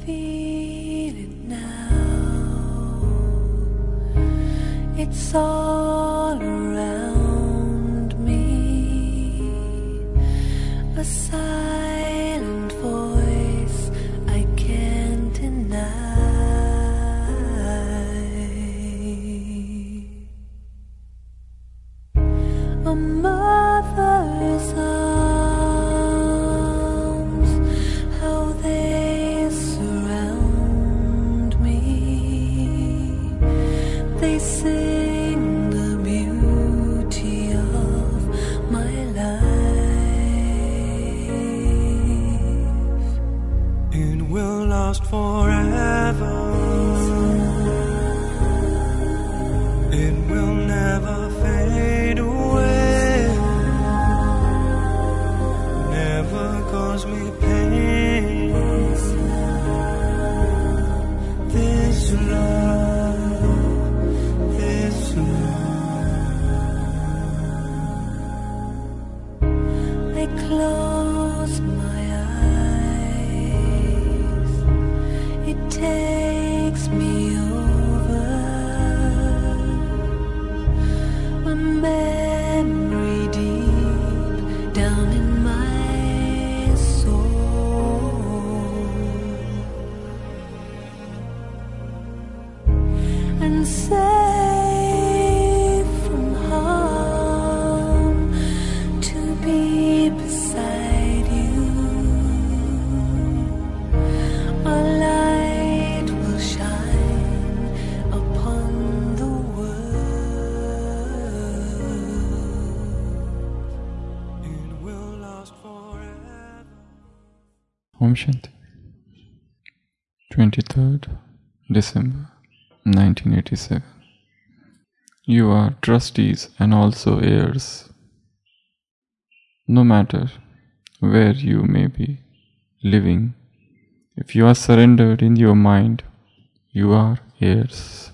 feel it now. It's all around me, a silent voice I can't deny. A mother's arms, how they surround me. They sing the beauty of my life. It will last forever. It will never fade away. Never cause me pain. This love, this love. I close my eyes. It takes me over. A memory deep down in my soul, and safe from harm to be beside you. A light will shine upon the world. It will last forever. Om Shanti. 23rd December 1987. You are trustees and also heirs. No matter where you may be living, if you are surrendered in your mind, you are heirs.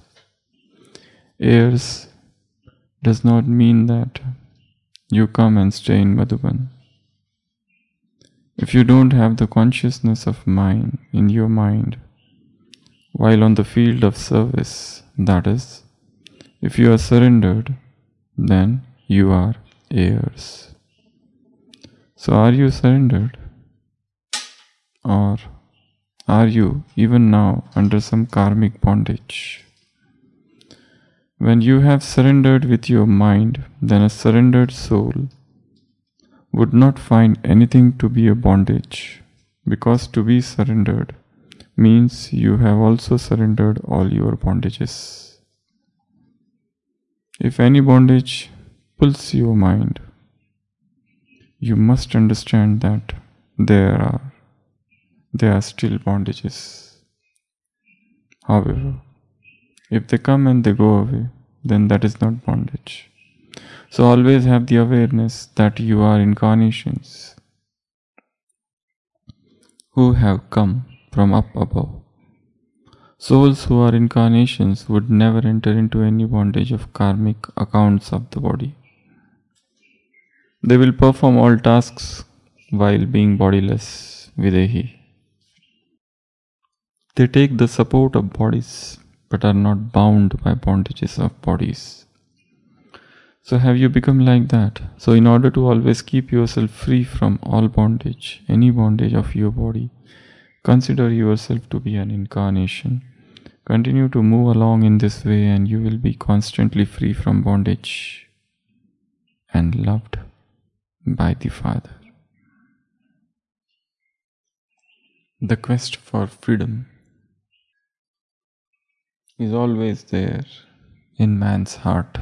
Heirs does not mean that you come and stay in Madhuban. If you don't have the consciousness of mind in your mind while on the field of service, that is, if you are surrendered, then you are heirs. So are you surrendered? Or are you even now under some karmic bondage? When you have surrendered with your mind, then a surrendered soul would not find anything to be a bondage, because to be surrendered means you have also surrendered all your bondages. If any bondage pulls your mind, you must understand that there are still bondages. However, if they come and they go away, then that is not bondage. So always have the awareness that you are incarnations who have come from up above. Souls who are incarnations would never enter into any bondage of karmic accounts of the body. They will perform all tasks while being bodiless, videhi. They take the support of bodies but are not bound by bondages of bodies. So have you become like that? So in order to always keep yourself free from all bondage, any bondage of your body, consider yourself to be an incarnation. Continue to move along in this way and you will be constantly free from bondage and loved by the Father. The quest for freedom is always there in man's heart.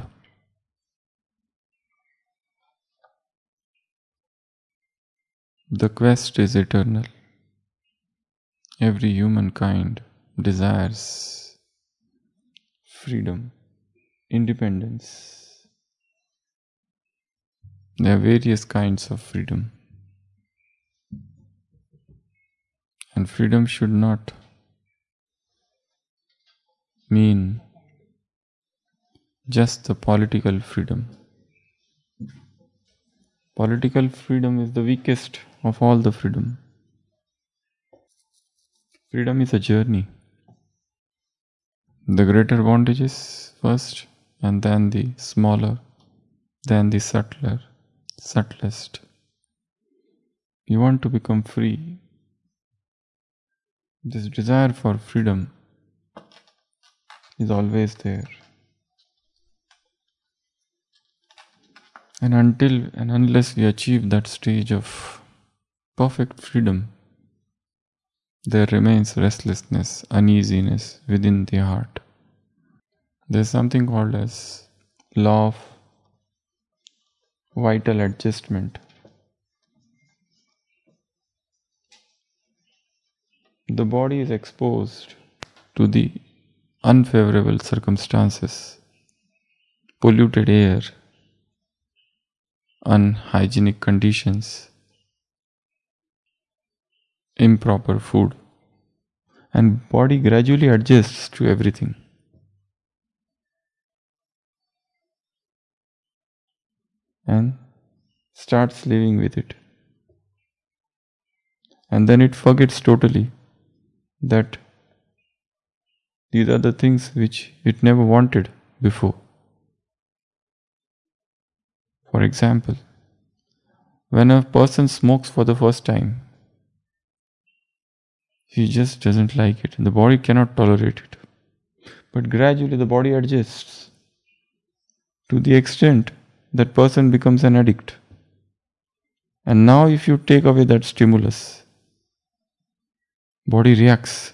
The quest is eternal. Every humankind desires freedom, independence. There are various kinds of freedom. And freedom should not mean just the political freedom. Political freedom is the weakest of all the freedom. Freedom is a journey. The greater bondages first, and then the smaller, then the subtlest. You want to become free. This desire for freedom is always there. And until and unless we achieve that stage of perfect freedom, there remains restlessness, uneasiness within the heart. There is something called as law of vital adjustment. The body is exposed to the unfavorable circumstances, polluted air, unhygienic conditions, improper food, and body gradually adjusts to everything. And starts living with it. And then it forgets totally that these are the things which it never wanted before. For example, when a person smokes for the first time, he just doesn't like it. The body cannot tolerate it. But gradually the body adjusts to the extent that person becomes an addict. And now if you take away that stimulus, body reacts.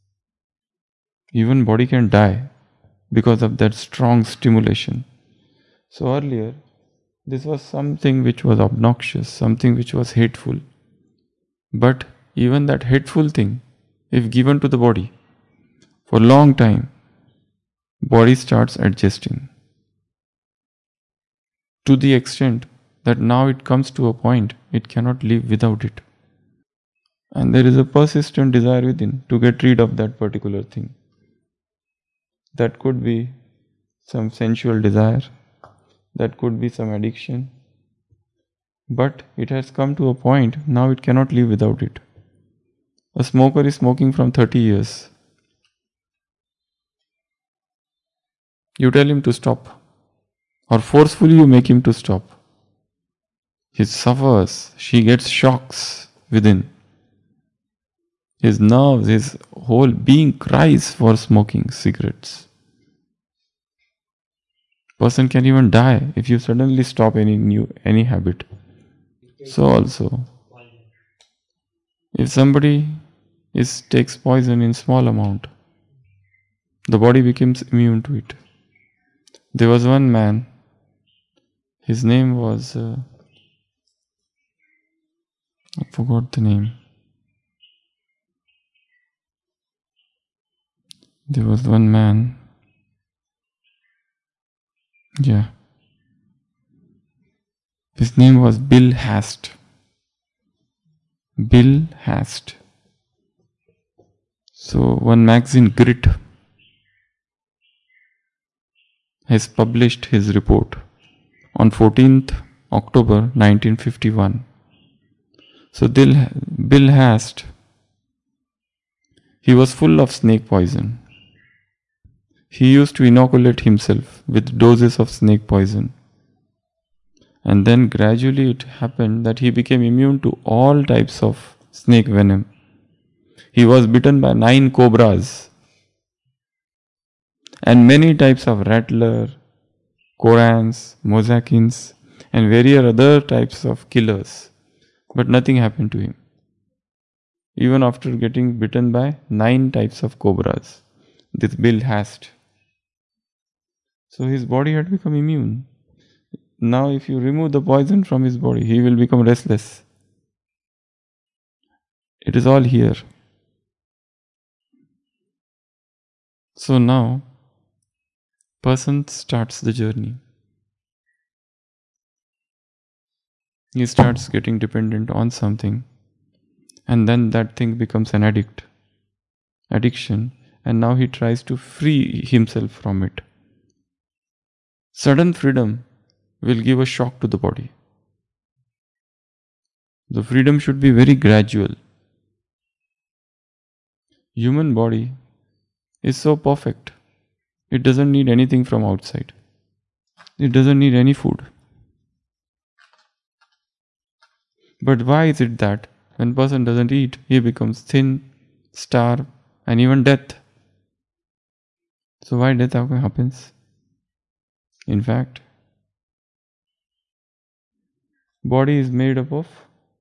Even body can die because of that strong stimulation. So earlier, this was something which was obnoxious, something which was hateful. But even that hateful thing, if given to the body, for a long time, body starts adjusting. To the extent that now it comes to a point, it cannot live without it. And there is a persistent desire within to get rid of that particular thing. That could be some sensual desire, that could be some addiction. But it has come to a point, now it cannot live without it. A smoker is smoking from 30 years. You tell him to stop, or forcefully you make him to stop. He suffers, she gets shocks within. His nerves, his whole being cries for smoking cigarettes. Person can even die if you suddenly stop any habit. So also, if somebody takes poison in small amount, the body becomes immune to it. There was one man, his name was, I forgot the name. There was one man, his name was Bill Hast. Bill Hast. So one magazine, Grit, has published his report on 14th October 1951. So Bill Hast, he was full of snake poison. He used to inoculate himself with doses of snake poison. And then gradually it happened that he became immune to all types of snake venom. He was bitten by 9 cobras and many types of rattler, korans, mozakins, and various other types of killers. But nothing happened to him, even after getting bitten by 9 types of cobras. This Bill Hast. So his body had become immune. Now if you remove the poison from his body, he will become restless. It is all here. So now, person starts the journey. He starts getting dependent on something, and then that thing becomes an addiction, and now he tries to free himself from it. Sudden freedom will give a shock to the body. The freedom should be very gradual. human body is so perfect. It doesn't need anything from outside. It doesn't need any food. But why is it that when a person doesn't eat, he becomes thin, starve, and even death? So why death happens? In fact, body is made up of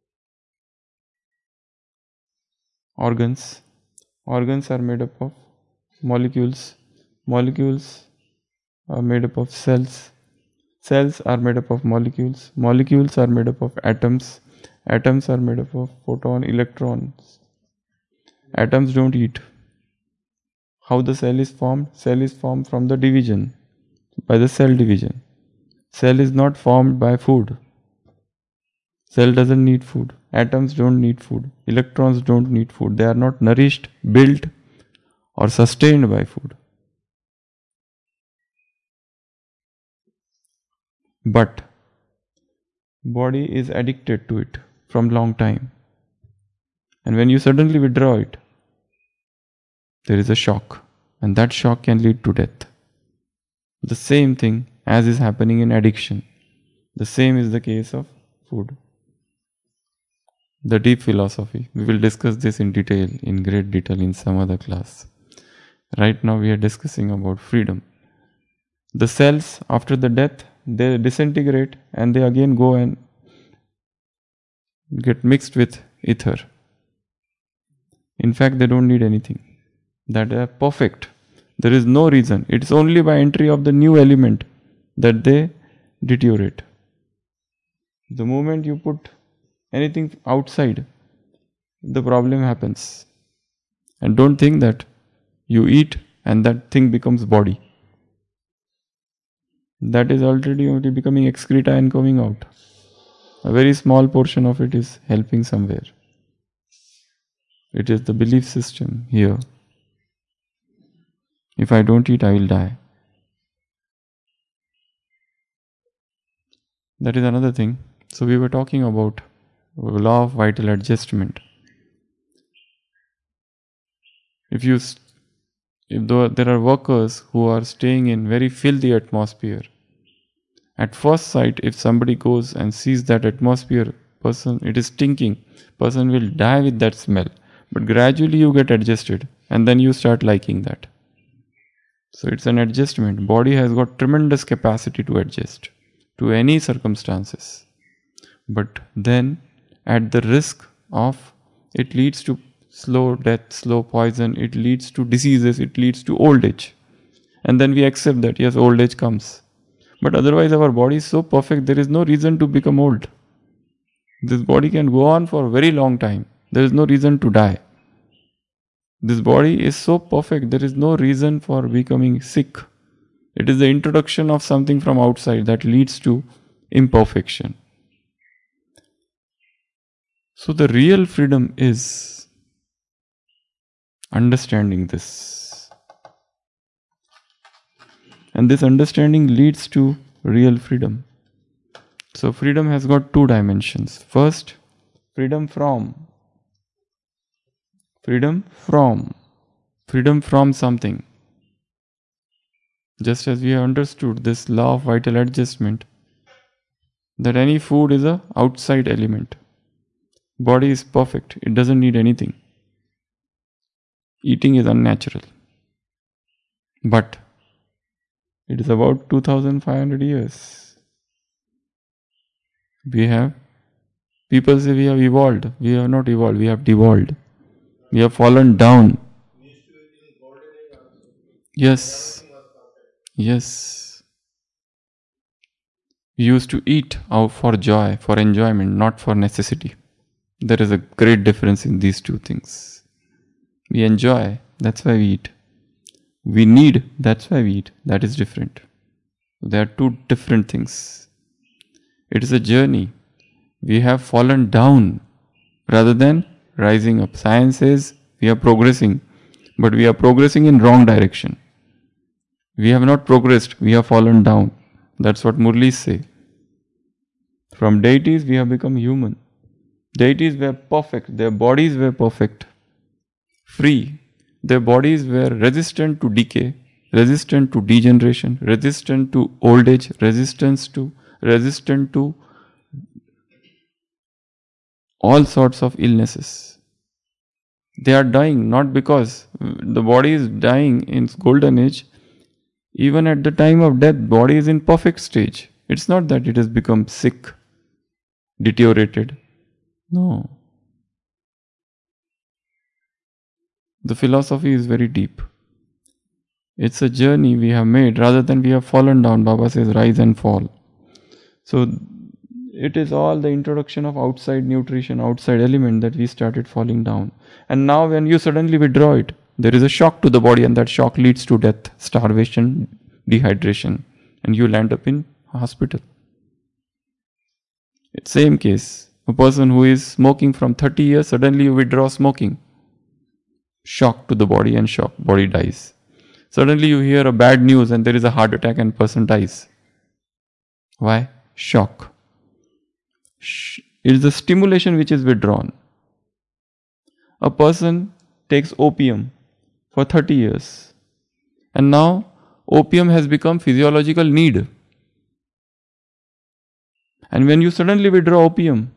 organs. Organs are made up of molecules. Molecules are made up of cells. Cells are made up of molecules. Molecules are made up of atoms. Atoms are made up of photon, electrons. Atoms don't eat. How the cell is formed? Cell is formed from the division, by the cell division. Cell is not formed by food. Cell doesn't need food. Atoms don't need food. Electrons don't need food. They are not nourished, built, or sustained by food. But body is addicted to it from long time. And when you suddenly withdraw it, there is a shock. And that shock can lead to death. The same thing as is happening in addiction. The same is the case of food. The deep philosophy. We will discuss this in detail, in great detail in some other class. Right now we are discussing about freedom. The cells after the death, they disintegrate and they again go and get mixed with ether. In fact, they don't need anything. That they are perfect. There is no reason. It's only by entry of the new element that they deteriorate. The moment you put anything outside, the problem happens. And don't think that you eat and that thing becomes body. That is already only becoming excreta and coming out. A very small portion of it is helping somewhere. It is the belief system here. If I don't eat, I will die. That is another thing. So we were talking about law of vital adjustment. If there are workers who are staying in very filthy atmosphere, at first sight, if somebody goes and sees that atmosphere, it is stinking, person will die with that smell. But gradually you get adjusted and then you start liking that. So it's an adjustment. Body has got tremendous capacity to adjust to any circumstances. But then at the risk of, it leads to slow death, slow poison, it leads to diseases, it leads to old age. And then we accept that, yes, old age comes. But otherwise our body is so perfect, there is no reason to become old. This body can go on for a very long time. There is no reason to die. This body is so perfect, there is no reason for becoming sick. It is the introduction of something from outside that leads to imperfection. So the real freedom is understanding this. And this understanding leads to real freedom. So freedom has got two dimensions. First, freedom from something. Just as we have understood this law of vital adjustment, that any food is an outside element. Body is perfect, it doesn't need anything. Eating is unnatural. But it is about 2500 years. People say we have evolved. We have not evolved, we have devolved. We have fallen down. Yes. We used to eat out for joy, for enjoyment, not for necessity. There is a great difference in these two things. We enjoy, that's why we eat. We need, that's why we eat. That is different. They are two different things. It is a journey. We have fallen down rather than rising up. Science says we are progressing, but we are progressing in wrong direction. We have not progressed, we have fallen down. That's what Murlis say. From deities we have become human. Deities were perfect, their bodies were perfect, free. Their bodies were resistant to decay, resistant to degeneration, resistant to old age, resistant to all sorts of illnesses. They are dying not because the body is dying in golden age. Even at the time of death, body is in perfect stage. It's not that it has become sick, deteriorated. No. The philosophy is very deep. It's a journey we have made rather than we have fallen down. Baba says rise and fall. So it is all the introduction of outside nutrition, outside element that we started falling down. And now when you suddenly withdraw it, there is a shock to the body, and that shock leads to death, starvation, dehydration, and you land up in hospital. It's same case. A person who is smoking from 30 years, suddenly you withdraw smoking. Shock to the body and shock, body dies. Suddenly you hear a bad news and there is a heart attack and person dies. Why? Shock. It is the stimulation which is withdrawn. A person takes opium for 30 years and now opium has become physiological need. And when you suddenly withdraw opium,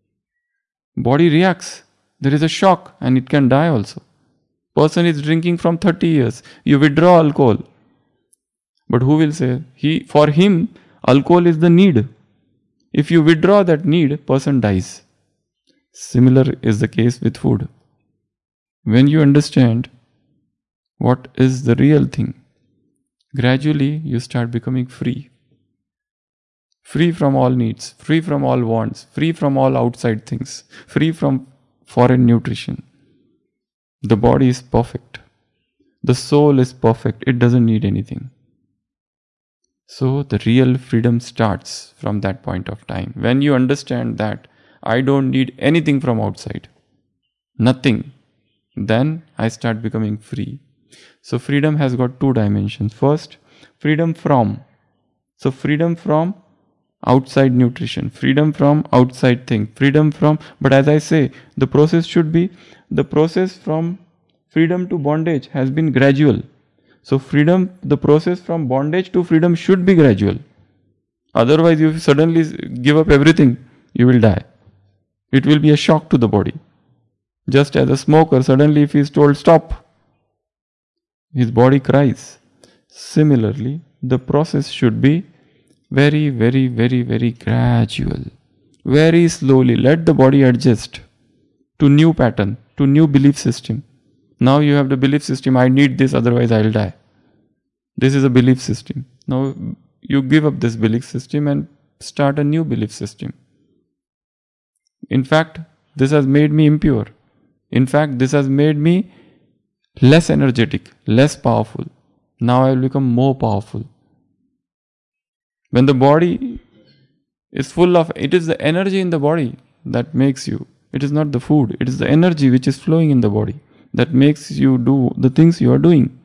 body reacts. There is a shock and it can die also. Person is drinking from 30 years. You withdraw alcohol. But who will say? For him, alcohol is the need. If you withdraw that need, person dies. Similar is the case with food. When you understand what is the real thing, gradually you start becoming free. Free from all needs, free from all wants, free from all outside things, free from foreign nutrition. The body is perfect. The soul is perfect. It doesn't need anything. So the real freedom starts from that point of time. When you understand that I don't need anything from outside, nothing, then I start becoming free. So freedom has got two dimensions. First, freedom from. So freedom from outside nutrition, freedom from outside thing, freedom from, but as I say, the process should be, the process from freedom to bondage has been gradual. So freedom, the process from bondage to freedom should be gradual. Otherwise, if you suddenly give up everything, you will die. It will be a shock to the body. Just as a smoker, suddenly if he is told stop, his body cries. Similarly, the process should be very, very, very, very gradual. Very slowly, let the body adjust to new pattern, to new belief system. Now you have the belief system, I need this, otherwise I will die. This is a belief system. Now you give up this belief system and start a new belief system. In fact, this has made me impure. In fact, this has made me less energetic, less powerful. Now I will become more powerful. When the body is full of, it is the energy in the body that makes you. It is not the food. It is the energy which is flowing in the body that makes you do the things you are doing.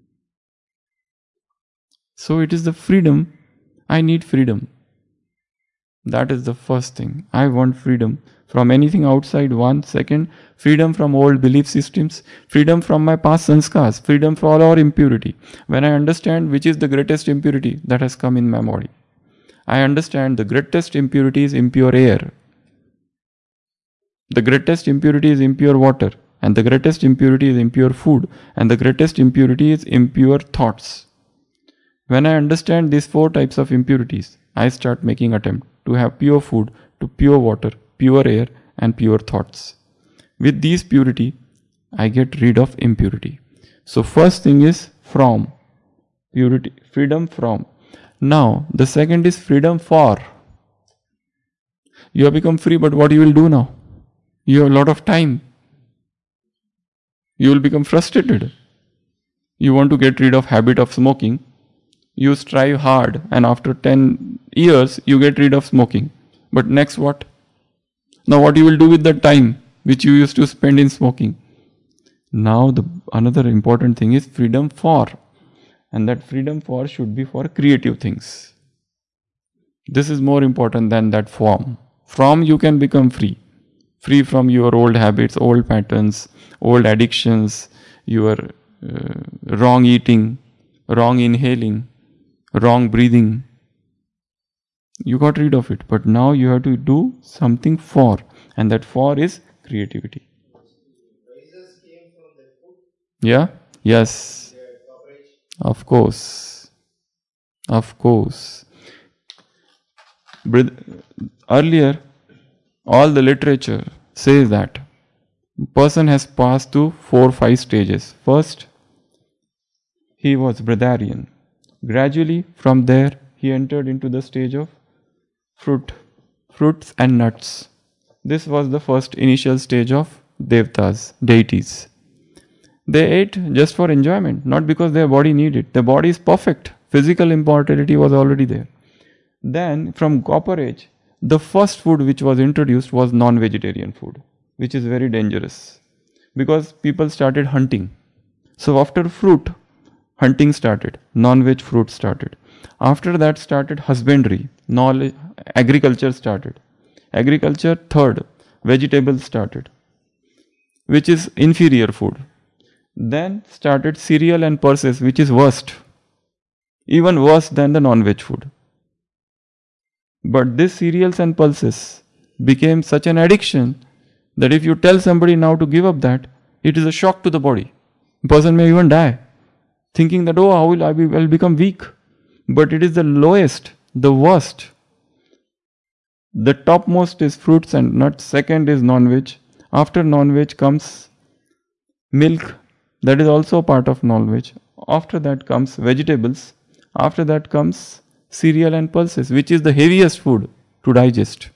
So it is the freedom. I need freedom. That is the first thing. I want freedom from anything outside. One, second, freedom from old belief systems, freedom from my past sanskars, freedom from all our impurity. When I understand which is the greatest impurity that has come in my body, I understand the greatest impurity is impure air. The greatest impurity is impure water. And the greatest impurity is impure food. And the greatest impurity is impure thoughts. When I understand these four types of impurities, I start making attempt to have pure food, to pure water, pure air and pure thoughts. With these purity, I get rid of impurity. So first thing is from. Purity, freedom from. Now the second is freedom for. You have become free, but what you will do now? You have a lot of time. You will become frustrated. You want to get rid of habit of smoking. You strive hard and after 10 years you get rid of smoking. But next what? Now what you will do with that time which you used to spend in smoking? Now another important thing is freedom for. And that freedom for should be for creative things. This is more important than that form. From you can become free. Free from your old habits, old patterns, old addictions, your wrong eating, wrong inhaling, wrong breathing. You got rid of it. But now you have to do something for. And that for is creativity. Yeah? Yes. Of course. Of course. Earlier, all the literature says that person has passed through 4-5 stages. First, he was breatharian. Gradually, from there, he entered into the stage of fruits and nuts. This was the first initial stage of devtas, deities. They ate just for enjoyment, not because their body needed it. The body is perfect. Physical immortality was already there. Then, from Copper Age, the first food which was introduced was non-vegetarian food, which is very dangerous because people started hunting. So after fruit, hunting started, non-veg fruit started. After that started husbandry, agriculture started. Agriculture, third, vegetables started, which is inferior food. Then started cereal and pulses, which is worst, even worse than the non-veg food. But these cereals and pulses became such an addiction that if you tell somebody now to give up that, it is a shock to the body. The person may even die, thinking that, oh, how will I will become weak? But it is the lowest, the worst. The topmost is fruits and nuts, second is non-veg. After non-veg comes milk, that is also part of non-veg. After that comes vegetables. After that comes cereal and pulses, which is the heaviest food to digest.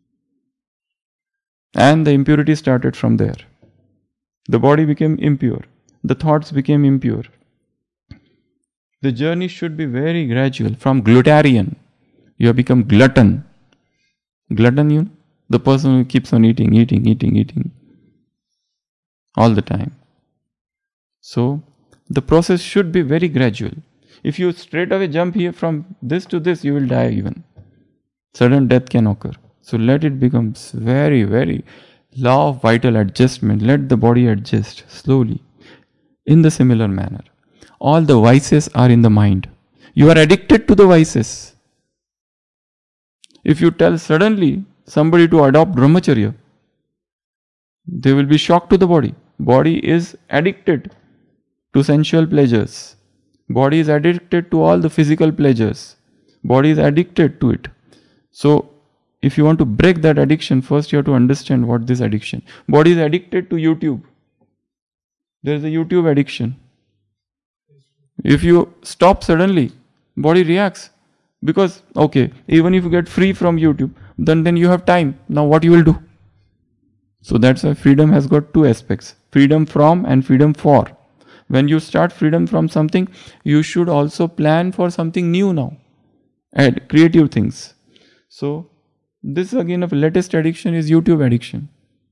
And the impurity started from there. The body became impure. The thoughts became impure. The journey should be very gradual. From glutarian, you have become glutton. Glutton, you know, the person who keeps on eating all the time. So, the process should be very gradual. If you straight away jump here from this to this, you will die even. Sudden death can occur. So let it become very, very law of vital adjustment. Let the body adjust slowly. In the similar manner, all the vices are in the mind. You are addicted to the vices. If you tell suddenly somebody to adopt brahmacharya, they will be shocked to the body. Body is addicted to sensual pleasures. Body is addicted to all the physical pleasures. Body is addicted to it. So, if you want to break that addiction, first you have to understand what this addiction. Body is addicted to YouTube. There is a YouTube addiction. If you stop suddenly, body reacts. Because, okay, even if you get free from YouTube, then you have time. Now what you will do? So that's why freedom has got two aspects. Freedom from and freedom for. When you start freedom from something, you should also plan for something new now. Add creative things. So, this again of latest addiction is YouTube addiction.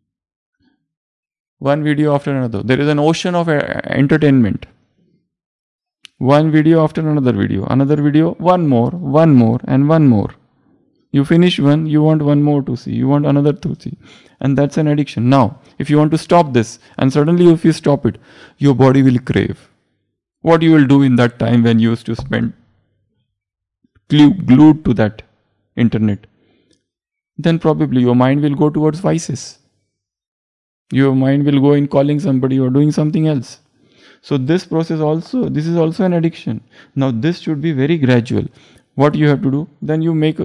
One video after another. There is an ocean of entertainment. One video after another video, one more, and one more. You finish one, you want one more to see, you want another to see. And that's an addiction. Now, if you want to stop this, and suddenly if you stop it, your body will crave. What you will do in that time when you used to spend glued to that internet? Then probably your mind will go towards vices. Your mind will go in calling somebody or doing something else. So this process also, this is also an addiction. Now this should be very gradual. What you have to do? Then you make,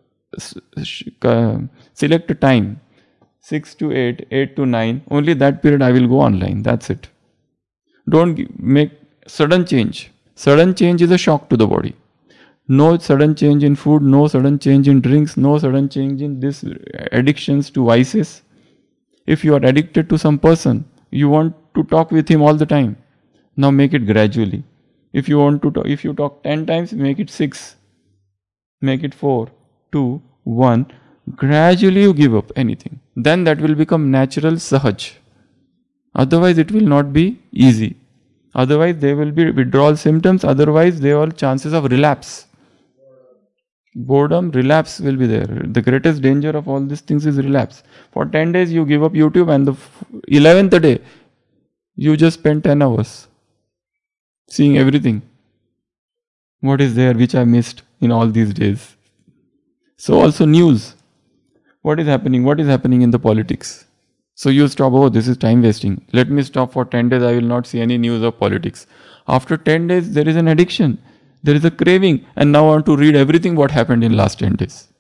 select a time, 6 to 8, 8 to 9. Only that period I will go online. That's it. Don't make sudden change. Sudden change is a shock to the body. No sudden change in food, no sudden change in drinks, no sudden change in these addictions to vices. If you are addicted to some person, you want to talk with him all the time. Now make it gradually. If you want to talk, if you talk 10 times, make it 6. Make it 4, 2, 1. Gradually you give up anything. Then that will become natural sahaj. Otherwise it will not be easy. Otherwise there will be withdrawal symptoms. Otherwise there are chances of relapse. Boredom, relapse will be there. The greatest danger of all these things is relapse. For 10 days you give up YouTube and the 11th day You just spent 10 hours seeing everything. What is there which I missed in all these days? So also news. What is happening? What is happening in the politics? So you stop, oh, this is time wasting. Let me stop for 10 days. I will not see any news of politics. After 10 days, there is an addiction. There is a craving. And now I want to read everything what happened in last 10 days.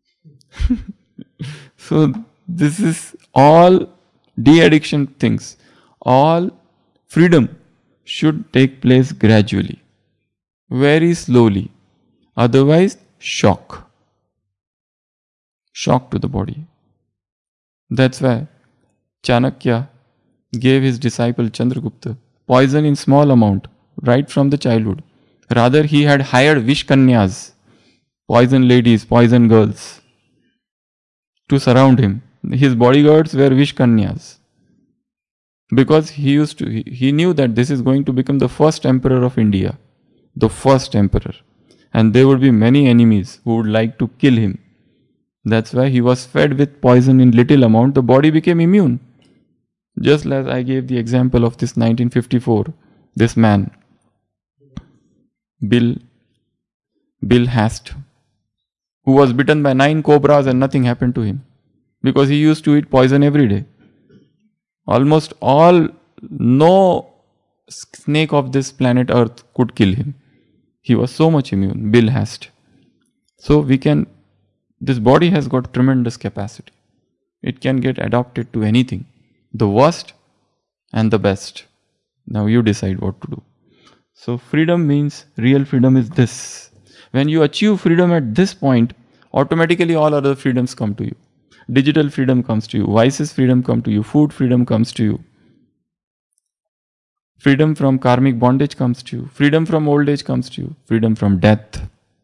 So this is all de-addiction things. All freedom should take place gradually. Very slowly. Otherwise, shock. Shock to the body. That's why Chanakya gave his disciple Chandragupta poison in small amount right from the childhood. Rather, he had hired Vishkanyas, poison ladies, poison girls, to surround him. His bodyguards were Vishkanyas. Because he knew that this is going to become the first emperor of India. The first emperor. And there would be many enemies who would like to kill him. That's why he was fed with poison in little amount. The body became immune. Just as I gave the example of this 1954, this man, Bill Hast, who was bitten by 9 cobras and nothing happened to him. Because he used to eat poison every day. Almost no snake of this planet Earth could kill him. He was so much immune, Bill Hast. So this body has got tremendous capacity. It can get adapted to anything. The worst and the best. Now you decide what to do. So freedom means, real freedom is this. When you achieve freedom at this point, automatically all other freedoms come to you. Digital freedom comes to you. Vices freedom come to you. Food freedom comes to you. Freedom from karmic bondage comes to you. Freedom from old age comes to you. Freedom from death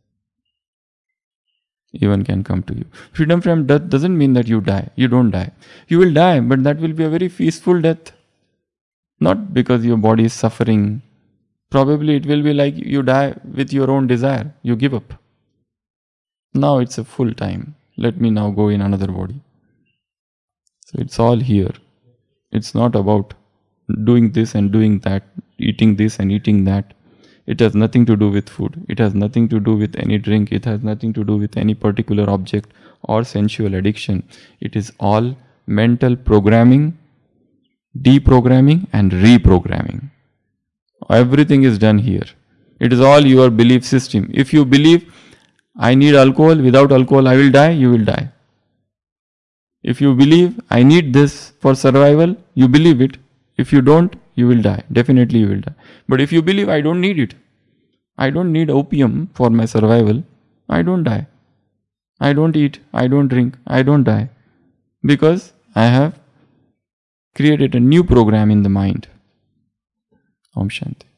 even can come to you. Freedom from death doesn't mean that you die. You don't die. You will die, but that will be a very peaceful death. Not because your body is suffering. Probably it will be like you die with your own desire. You give up. Now it's a full time. Let me now go in another body. So it's all here. It's not about doing this and doing that, eating this and eating that. It has nothing to do with food. It has nothing to do with any drink. It has nothing to do with any particular object or sensual addiction. It is all mental programming, deprogramming and reprogramming. Everything is done here. It is all your belief system. If you believe, I need alcohol, without alcohol I will die, you will die. If you believe, I need this for survival, you believe it. If you don't, you will die. Definitely you will die. But if you believe, I don't need it. I don't need opium for my survival. I don't die. I don't eat. I don't drink. I don't die. Because I have created a new program in the mind. Om Shanti.